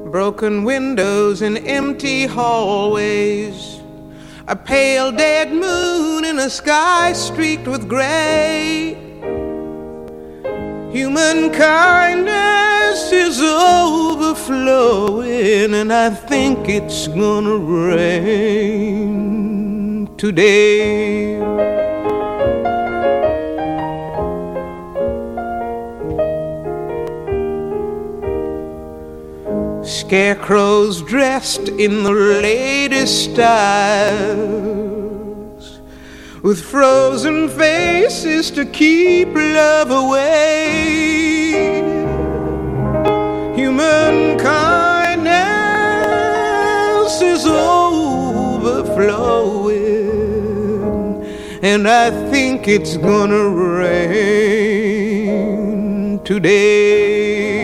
broken windows and empty hallways, a pale dead moon in a sky streaked with gray. Human kindness is overflowing, and I think it's gonna rain today. Scarecrows dressed in the latest styles, with frozen faces to keep love away. Human kindness is overflowing, and I think it's gonna rain today.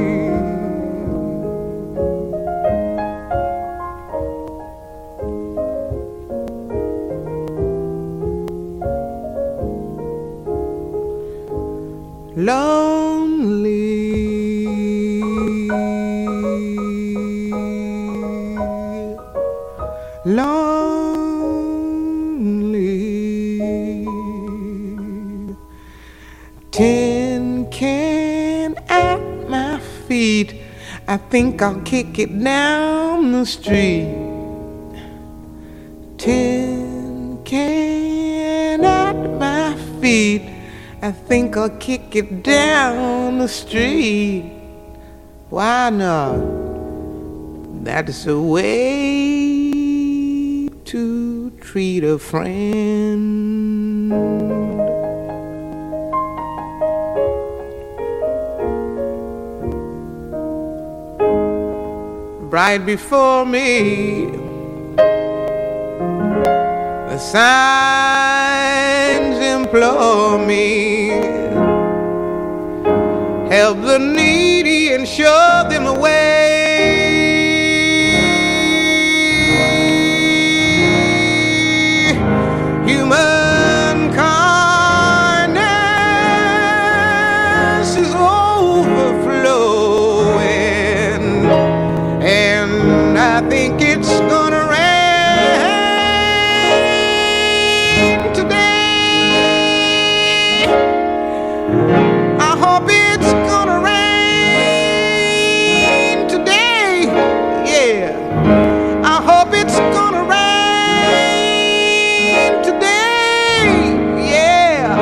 Lonely, lonely, tin can at my feet, I think I'll kick it down the street. Tin can at my feet, I think I'll kick it down the street. Why not? That's a way to treat a friend. Right before me, the signs implore me, help the needy and show them the way. Human kindness is overflowing, and I think it's gonna rain today. I hope it's gonna rain today. Yeah, I hope it's gonna rain today. Yeah,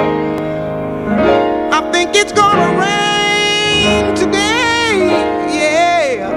I think it's gonna rain today. Yeah.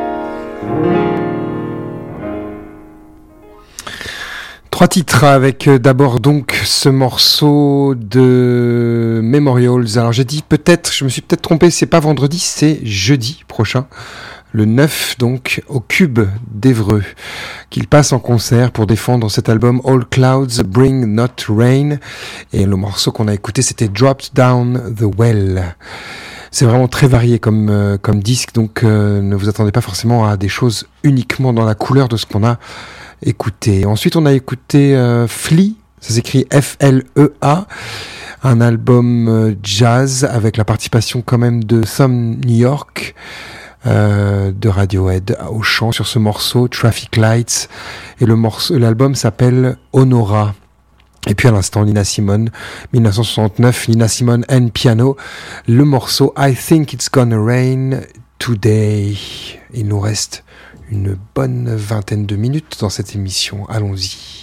Trois titres avec d'abord donc ce morceau de Memorials. Alors j'ai dit peut-être, je me suis peut-être trompé, c'est pas vendredi, c'est jeudi prochain, le 9 donc au Cube d'Évreux, qu'il passe en concert pour défendre cet album All Clouds Bring Not Rain. Et le morceau qu'on a écouté c'était Dropped Down the Well. C'est vraiment très varié comme disque, donc ne vous attendez pas forcément à des choses uniquement dans la couleur de ce qu'on a écouté. Ensuite, on a écouté Flea, ça s'écrit F-L-E-A, un album jazz avec la participation quand même de Some New York, de Radiohead au chant sur ce morceau Traffic Lights, et l'album s'appelle Honora. Et puis à l'instant, Nina Simone, 1969, Nina Simone and Piano, le morceau I Think It's Gonna Rain Today. Il nous reste une bonne vingtaine de minutes dans cette émission. Allons-y.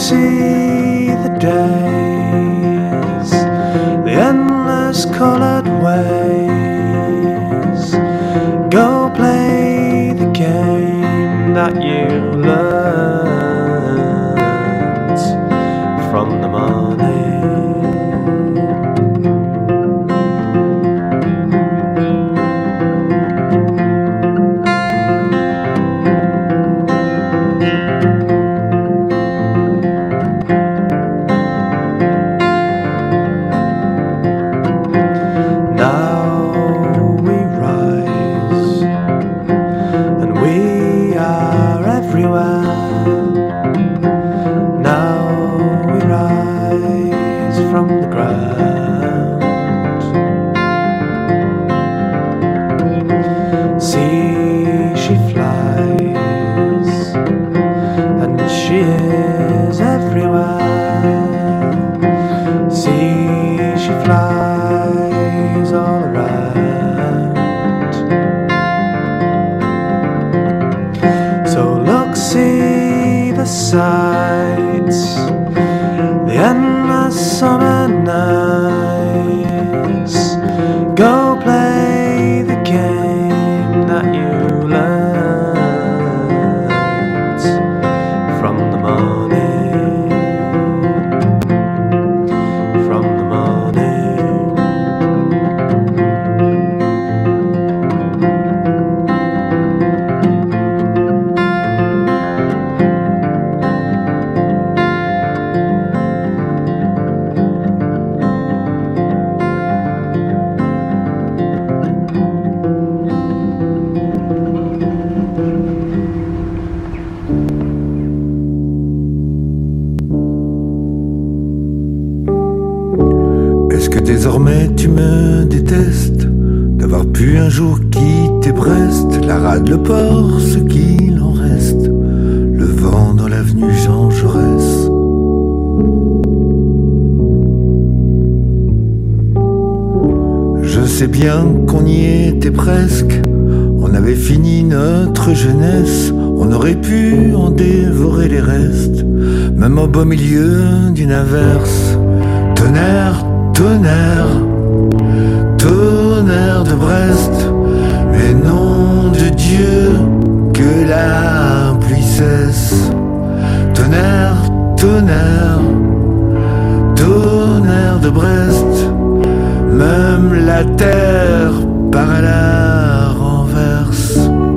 see the days, the endless colored ways. Go play the game that you learned from the morning. Sights, the endless summer nights. Go play the game that you learned from the morning, from the morning. Désormais tu me détestes d'avoir pu un jour quitter Brest, la rade, le port, ce qu'il en reste, le vent dans l'avenue Jean Jaurès. Je sais bien qu'on y était presque, on avait fini notre jeunesse, on aurait pu en dévorer les restes, même au beau milieu d'une averse. Tonnerre, tonnerre, tonnerre de Brest, mais nom de Dieu, que la pluie cesse. Tonnerre, tonnerre, tonnerre de Brest, même la terre part à la renverse.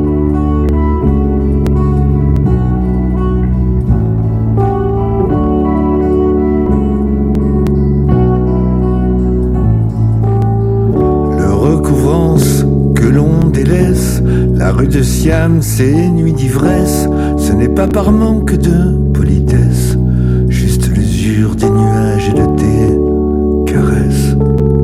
Que l'on délaisse, la rue de Siam, ces nuits d'ivresse, ce n'est pas par manque de politesse, juste l'usure des nuages et de tes caresses.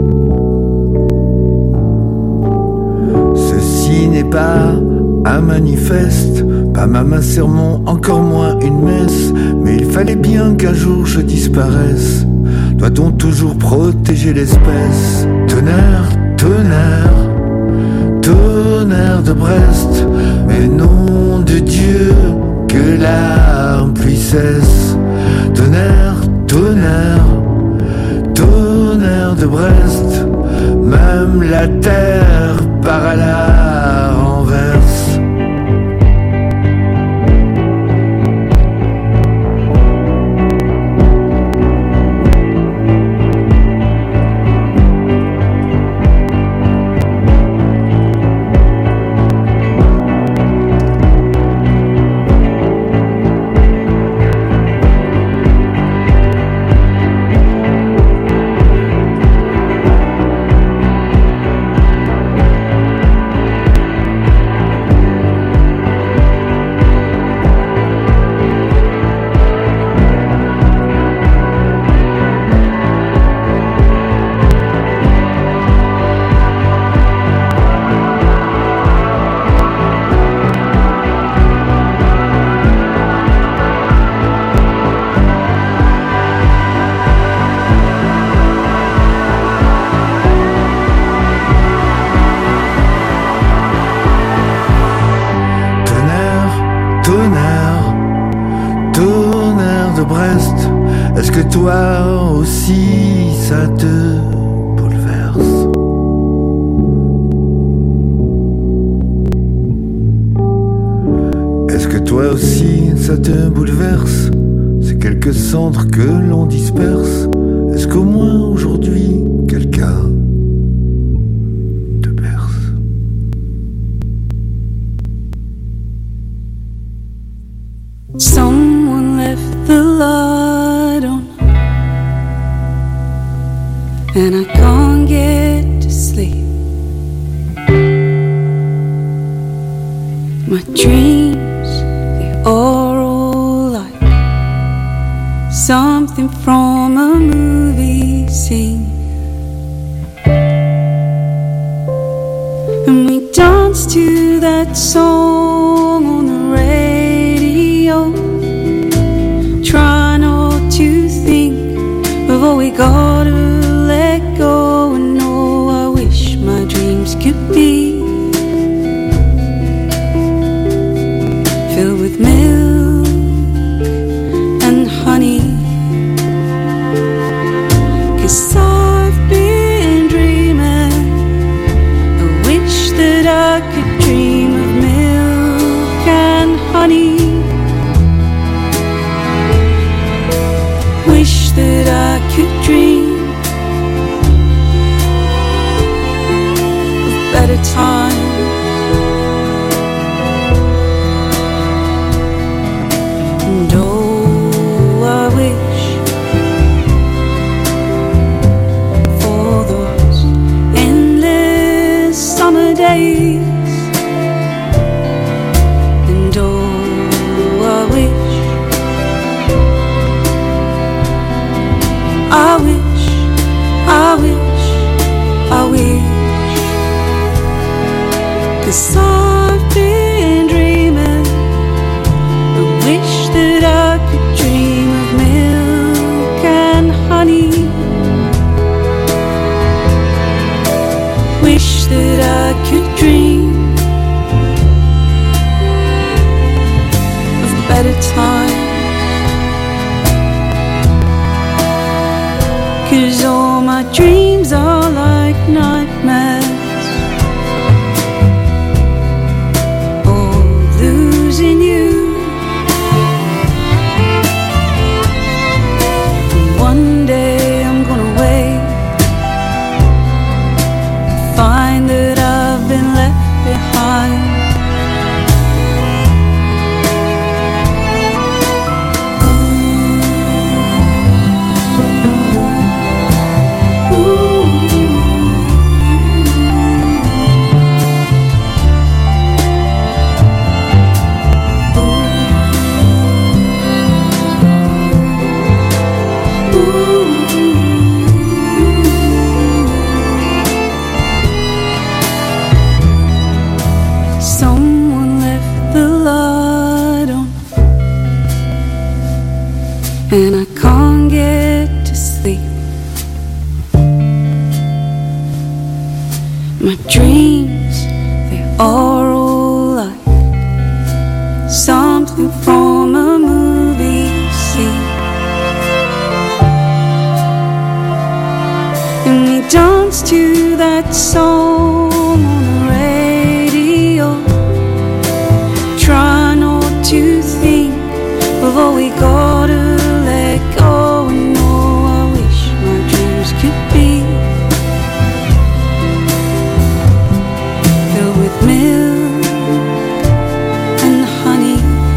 Ceci n'est pas un manifeste, pas même un sermon, encore moins une messe, mais il fallait bien qu'un jour je disparaisse. Doit-on toujours protéger l'espèce? Tonnerre, tonnerre, tonnerre de Brest, mais nom de Dieu, que la pluie cesse. Tonnerre, tonnerre, tonnerre de Brest, même la terre part à la renverse. Est-ce que toi aussi ça te bouleverse? Est-ce que toi aussi ça te bouleverse? Ces quelques cendres que l'on disperse. Est-ce qu'au moins aujourd'hui quelqu'un te berce? Someone left the light on, and I can't get to sleep. My dreams, they are all like something from a movie scene. And we dance to that song on the radio. Try not to think of all we gotta let go. And oh, I wish my dreams could be filled with milk and honey. 'Cause I've been dreaming, I wish that I could dream of milk and honey. Wish that I could dream of better times. And oh, I wish for those endless summer days. And oh, I wish, I wish, I wish, I wish. 'Cause I've been dreaming, I wish that I could dream of milk and honey. Wish that I could dream of better times. 'Cause all my dreams are like nightmares. All losing you. And one day I'm gonna wake, find that I've been left behind. Someone left the light on, and I can't get to sleep. My dreams, they are all like something from a movie scene. And we dance to that song on the radio. Try not to think of all we gotta let go. And oh, I wish my dreams could be filled with milk and honey.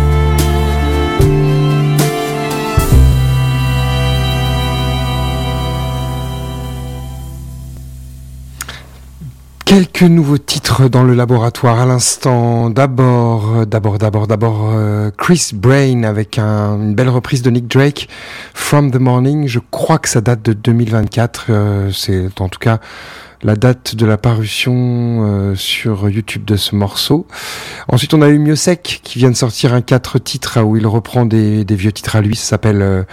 Quelques nouveaux titres dans le laboratoire à l'instant. D'abord, Chris Brain avec une belle reprise de Nick Drake, From the Morning. Je crois que ça date de 2024. C'est en tout cas la date de la parution sur YouTube de ce morceau. Ensuite, on a eu Miosek qui vient de sortir un 4 titres où il reprend des vieux titres à lui. Ça s'appelle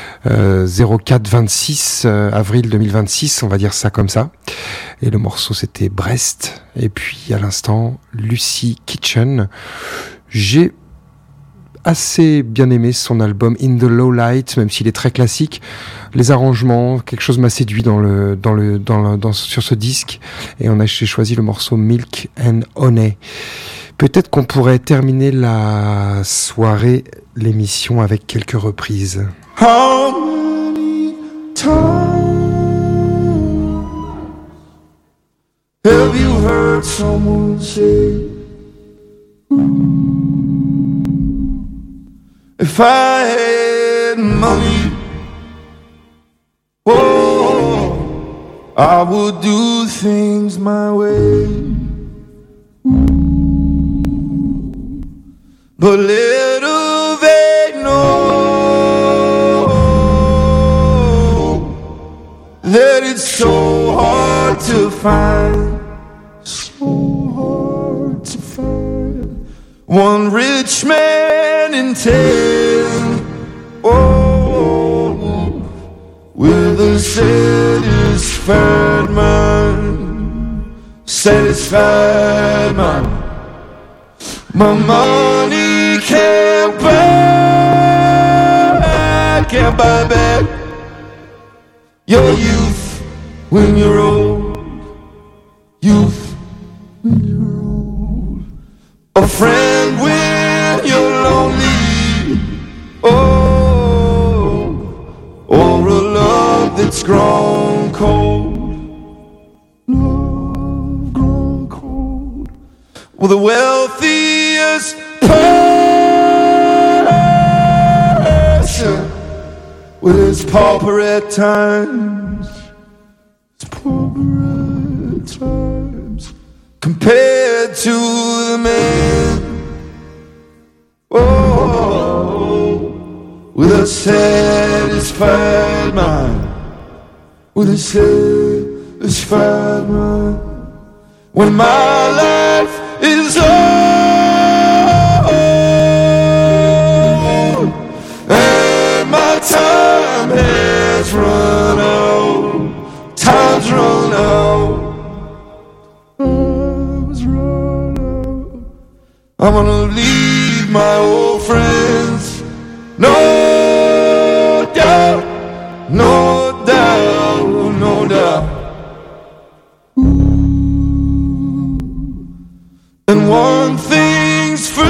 04-26 avril 2026, on va dire ça comme ça. Et le morceau c'était Brest. Et puis à l'instant Lucy Kitchen. J'ai assez bien aimé son album In the Low Light, même s'il est très classique. Les arrangements, quelque chose m'a séduit sur ce disque, et j'ai choisi le morceau Milk and Honey. Peut-être qu'on pourrait terminer la soirée, l'émission, avec quelques reprises. How many times have you heard someone say, if I had money, oh, I would do things my way. But little they know that it's so hard to find, so hard to find one rich man in 10, oh, with a satisfied mind, satisfied mind. My money can't buy back your youth when you're old, youth when you're old, a friend when you're lonely, oh, or a love that's grown cold, love grown cold. Well, the wealthiest person, well, it's pauper at times, it's pauper at times, compared to the man, oh, with a satisfied mind, with a satisfied mind. When my life is old and my time has run out, time's run out, time's run out, I'm gonna leave my old friends, no doubt, no doubt, no doubt. And one thing's for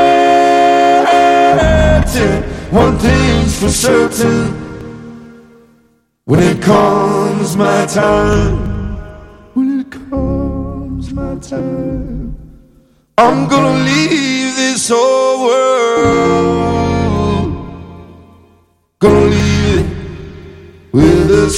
certain, one thing's for certain, when it comes my time, when it comes my time, I'm gonna leave this whole world, gonna leave it with a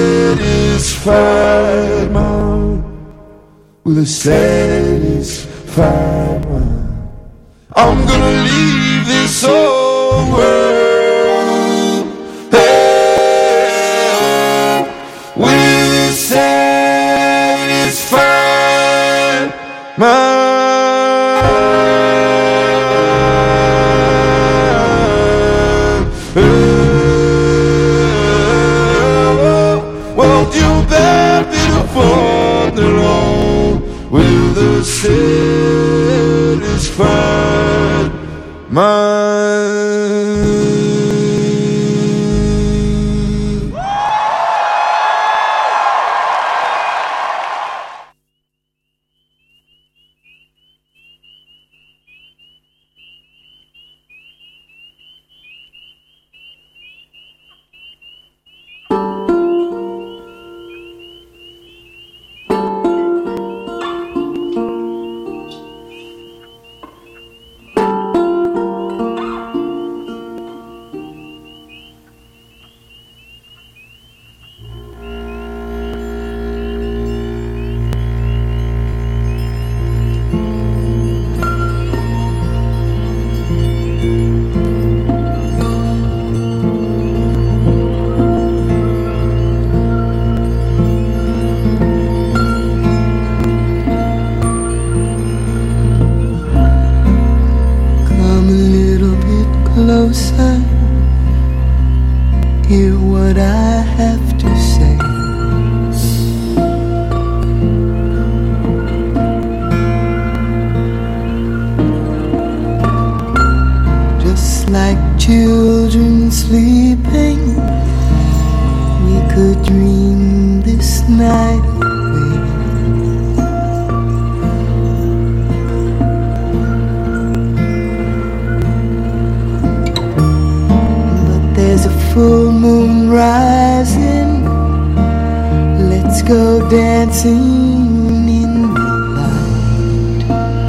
satisfied mind, with a satisfied mind. I'm gonna leave this whole world, hey, with a satisfied mind. Won't you bear me to fall alone with a satisfied mind? Closer, hear what I have to say. Just like children sleeping. We could dream this night away. But there's a full moon rising. Let's go dancing in the light.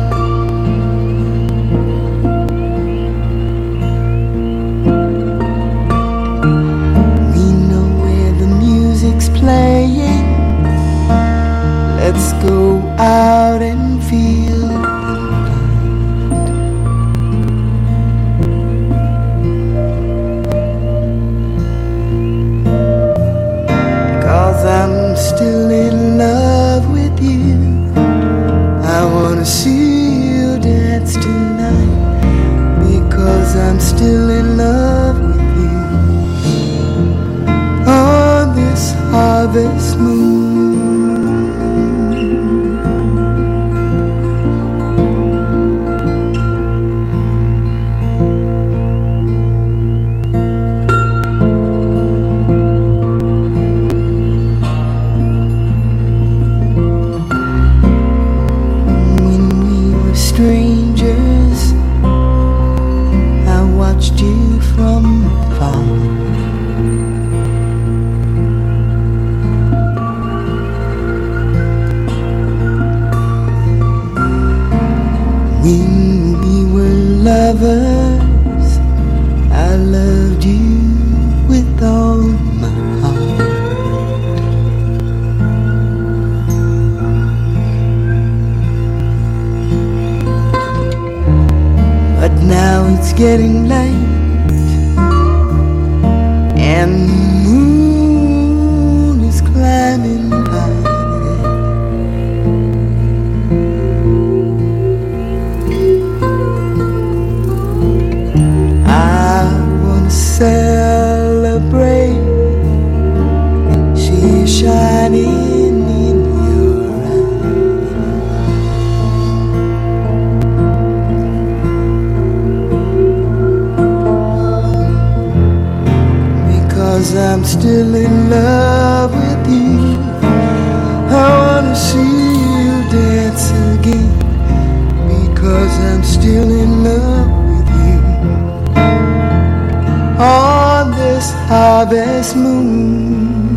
We know where the music's playing. Let's go out and feel the light. 'Cause I'm still in love with you. I wanna see you dance tonight. Because I'm still in love with you. On this harvest moon. When we were strangers, I watched you from afar. When we were lovers, I loved you with all my heart. But now it's getting late, and the moon is climbing high. I wanna celebrate. She's shining in your eyes. Because I'm still in love with you. I wanna see you dance again. Because I'm still in love with you. On this harvest moon.